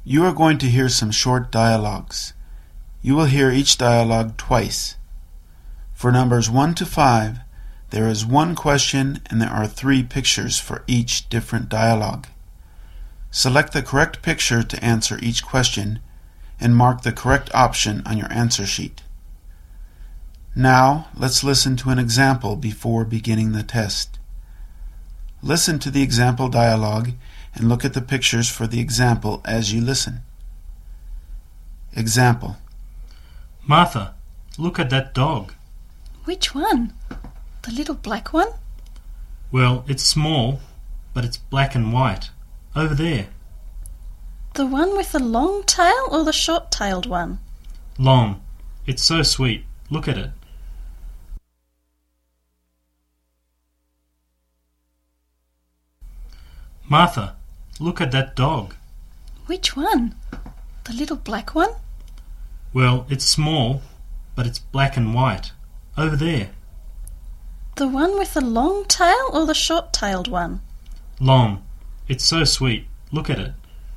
You are going to hear some short dialogues. You will hear each dialogue twice. For numbers 1 to 5, there is one question and there are 3 pictures for each different dialogue. Select the correct picture to answer each question and mark the correct option on your answer sheet. Now, let's listen to an example before beginning the test. Listen to the example dialogue and look at the pictures for the example as you listen. Example. Martha, look at that dog. Which one? The little black one? Well, it's small, but it's black and white. Over there. The one with the long tail or the short-tailed one? Long. It's so sweet. Look at it. Martha, look at that dog. Which one? The little black one? Well, it's small, but it's black and white. Over there. The one with the long tail or the short-tailed one? Long. It's so sweet. Look at it.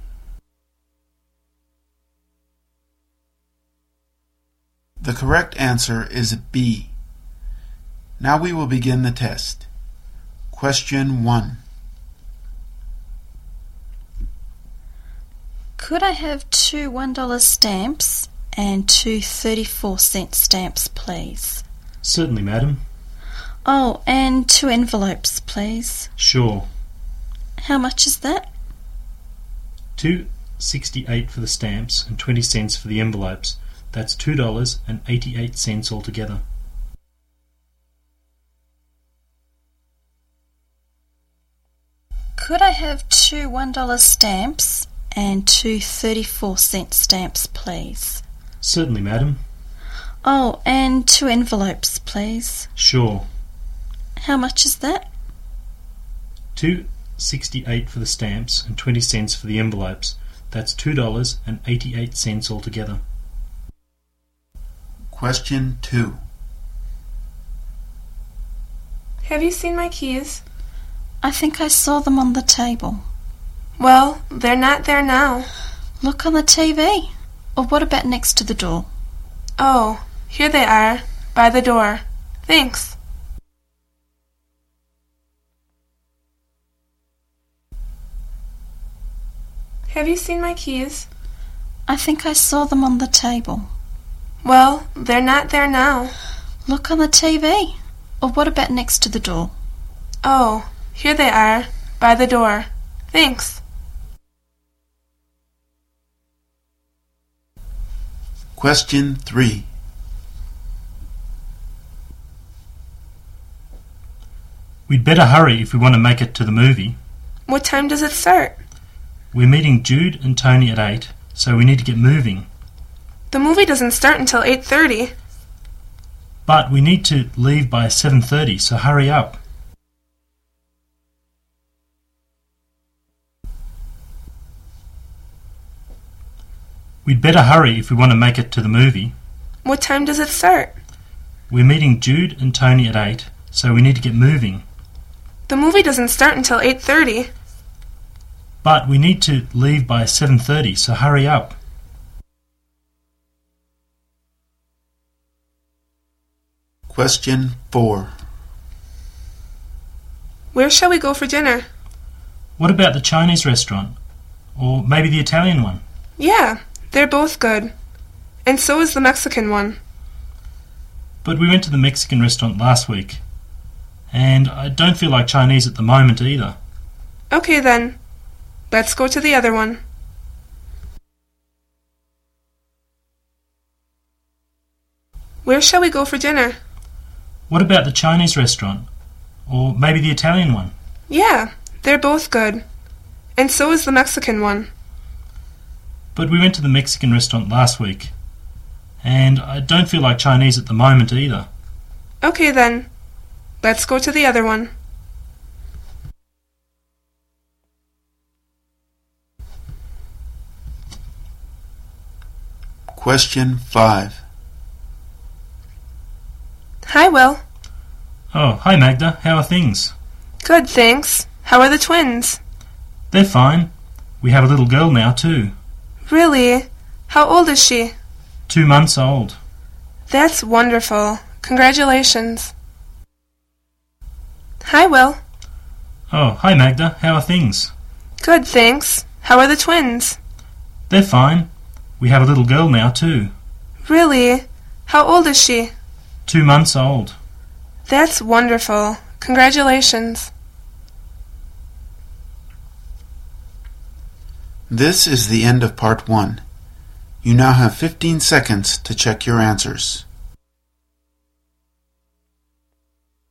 The correct answer is B. Now we will begin the test. Question 1. Could I have 2 $1 stamps and 2 34-cent stamps, please? Certainly, madam. Oh, and 2 envelopes, please. Sure. How much is that? $2.68 for the stamps and 20 cents for the envelopes. That's $2.88 altogether. Could I have 2 $1 stamps and 2 34-cent stamps, please? Certainly, madam. Oh, and 2 envelopes, please. Sure. How much is that? $2.68 for the stamps and 20 cents for the envelopes. That's $2.88 altogether. Question 2. Have you seen my keys? I think I saw them on the table. Well, they're not there now. Look on the TV. Or what about next to the door? Oh, here they are, by the door. Thanks. Have you seen my keys? I think I saw them on the table. Well, they're not there now. Look on the TV. Or what about next to the door? Oh, here they are, by the door. Thanks. Question 3. We'd better hurry if we want to make it to the movie. What time does it start? We're meeting Jude and Tony at 8, so we need to get moving. The movie doesn't start until 8:30. But we need to leave by 7:30, so hurry up. We'd better hurry if we want to make it to the movie. What time does it start? We're meeting Jude and Tony at 8, so we need to get moving. The movie doesn't start until 8:30. But we need to leave by 7:30, so hurry up. Question 4. Where shall we go for dinner? What about the Chinese restaurant? Or maybe the Italian one? Yeah, they're both good. And so is the Mexican one. But we went to the Mexican restaurant last week. And I don't feel like Chinese at the moment either. Okay then. Let's go to the other one. Where shall we go for dinner? What about the Chinese restaurant? Or maybe the Italian one? Yeah, they're both good. And so is the Mexican one. But we went to the Mexican restaurant last week. And I don't feel like Chinese at the moment either. Okay then. Let's go to the other one. Question 5. Hi, Will. Oh, hi Magda. How are things? Good, thanks. How are the twins? They're fine. We have a little girl now too. Really? How old is she? 2 months old. That's wonderful. Congratulations. Hi, Will. Oh, hi Magda. How are things? Good, thanks. How are the twins? They're fine. We have a little girl now too. Really? How old is she? 2 months old. That's wonderful. Congratulations. This is the end of part 1. You now have 15 seconds to check your answers.